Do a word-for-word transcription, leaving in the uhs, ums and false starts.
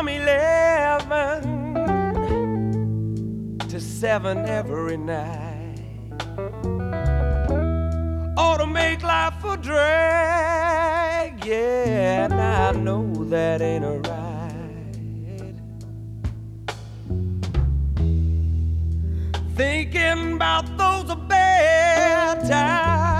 from eleven to seven every night. Ought to make life a drag, yeah, and I know that ain't a right. Thinking about those bad times